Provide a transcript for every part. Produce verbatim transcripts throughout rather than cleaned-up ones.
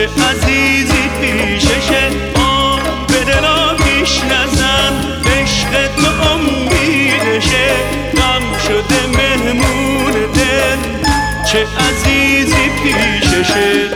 چه عزیزی پیششه. آه به دل آتیش نزن، عشق تو امیدشه. غم شده مهمون دل، چه عزیزی پیششه.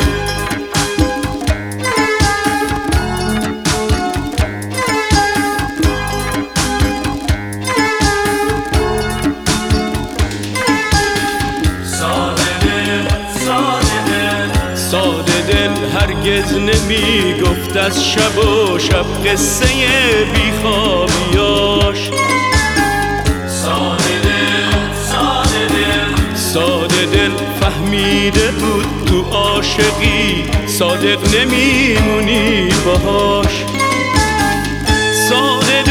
ساده دل هرگز نمی گفت از شب و شب قصه بیخوابیاش. ساده دل ساده دل ساده دل فهمیده بود تو عاشقی صادق نمیمونی باهاش. ساده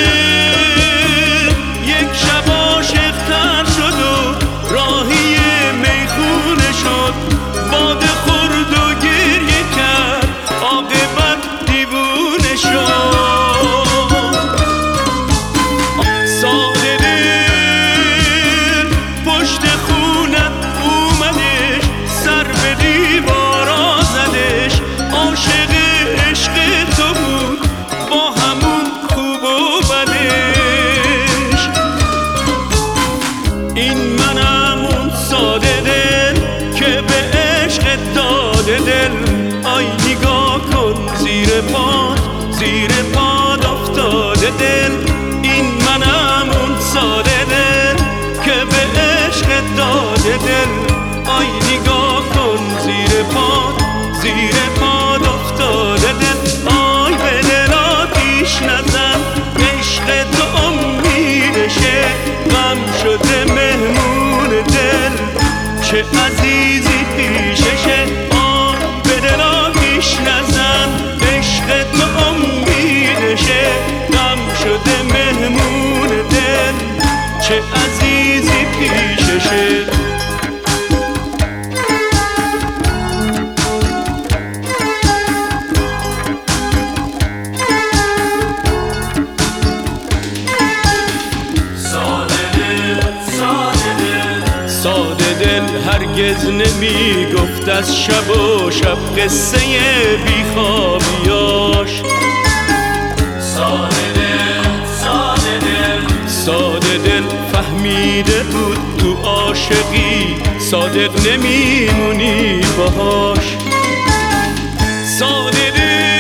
دل یک شب عاشق تر شد و راهی میخونه شد. باده خورد و گریه کرد، عاقبت دیوونه شد. ساده دل پشت خونت اومدش، سر به دیوارا زدش. عاشق عشق تو بود با همون خوب و بدش. این منم اون ساده دل که به عشق داده دل. آی نگاه کن زیر پاد، زیر پاد افتاده دل. این منم اون ساده دل که به عشق داده دل. آی نگاه کن زیر پاد، زیر پاد افتاده دل. آی به دل آتیش نزن، عشق تو امیدشه. غم شده مهمون دل، چه عزیزی پیششه. آه به دل آتیش نزن، عشق تو امیدشه. غم شده مهمون دل، چه عزیزی پیششه. ساده دل هرگز نمی گفت از شب و شب قصه بیخوابیاش. ساده دل ساده دل ساده دل فهمیده بود تو عاشقی صادق نمیمونی باهاش. ساده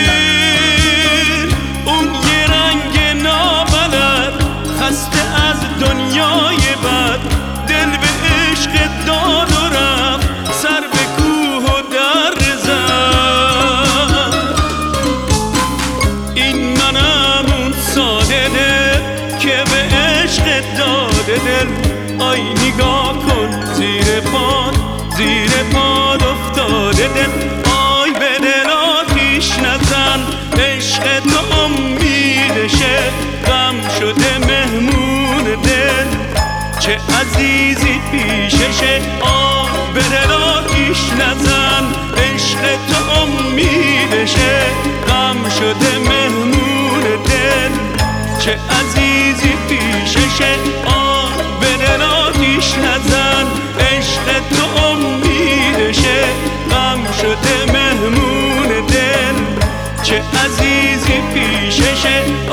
دل اون یه رنگ نابلد، خسته از دنیای بد. دل به عشق داد و رفت، سر به کوه و در زد. این منم اون ساده دل که به عشق داده دل. آی نگاه کن زیر پاد، زیر پاد افتاده دل. آی به دل آتیش نزن، عشق تو امیدشه. غم شده مهمون دل، چه عزیزی پیششه. آه به دل آتیش نزن، عشق تو امیدشه. غم شده مهمون دل، چه عزیزی پیششه. آه به دل آتیش نزن، عشق تو امیدشه. غم شده مهمون دل، چه عزیزی پیششه.